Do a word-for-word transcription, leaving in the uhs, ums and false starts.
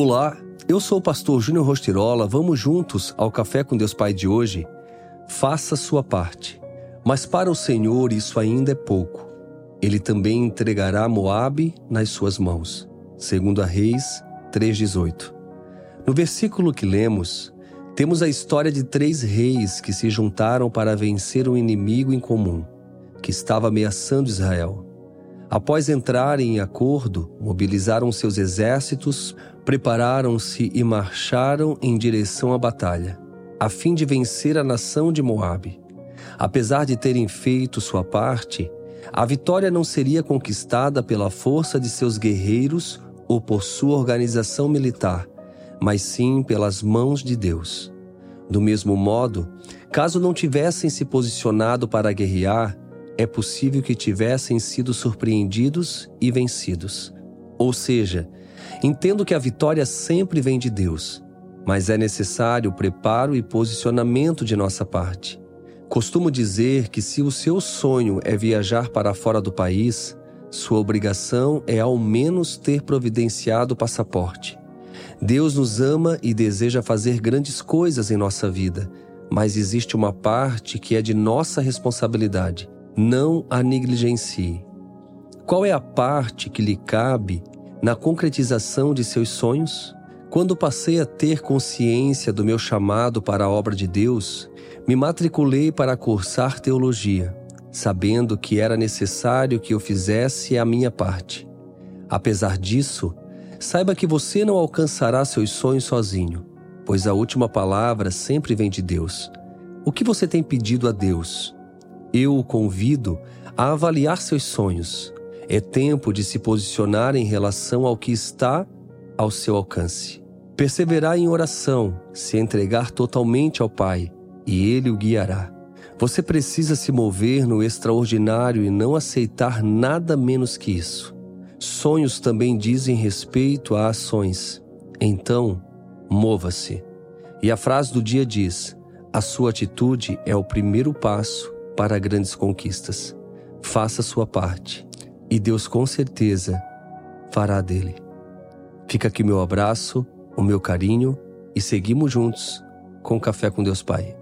Olá, eu sou o pastor Júnior Rostirola. Vamos juntos ao Café com Deus Pai de hoje? Faça sua parte. Mas para o Senhor isso ainda é pouco. Ele também entregará Moabe nas suas mãos. Segundo a Reis três, dezoito. No versículo que lemos, temos a história de três reis que se juntaram para vencer um inimigo em comum, que estava ameaçando Israel. Após entrarem em acordo, mobilizaram seus exércitos, prepararam-se e marcharam em direção à batalha, a fim de vencer a nação de Moabe. Apesar de terem feito sua parte, a vitória não seria conquistada pela força de seus guerreiros ou por sua organização militar, mas sim pelas mãos de Deus. Do mesmo modo, caso não tivessem se posicionado para guerrear, é possível que tivessem sido surpreendidos e vencidos. Ou seja, entendo que a vitória sempre vem de Deus, mas é necessário o preparo e posicionamento de nossa parte. Costumo dizer que se o seu sonho é viajar para fora do país, sua obrigação é ao menos ter providenciado o passaporte. Deus nos ama e deseja fazer grandes coisas em nossa vida, mas existe uma parte que é de nossa responsabilidade. Não a negligencie. Qual é a parte que lhe cabe na concretização de seus sonhos? Quando passei a ter consciência do meu chamado para a obra de Deus, me matriculei para cursar teologia, sabendo que era necessário que eu fizesse a minha parte. Apesar disso, saiba que você não alcançará seus sonhos sozinho, pois a última palavra sempre vem de Deus. O que você tem pedido a Deus? Eu o convido a avaliar seus sonhos. É tempo de se posicionar em relação ao que está ao seu alcance. Perseverar em oração, se entregar totalmente ao Pai, e Ele o guiará. Você precisa se mover no extraordinário e não aceitar nada menos que isso. Sonhos também dizem respeito a ações. Então, mova-se. E a frase do dia diz: a sua atitude é o primeiro passo para grandes conquistas. Faça sua parte e Deus com certeza fará dele. Fica aqui meu abraço, o meu carinho e seguimos juntos com Café com Deus Pai.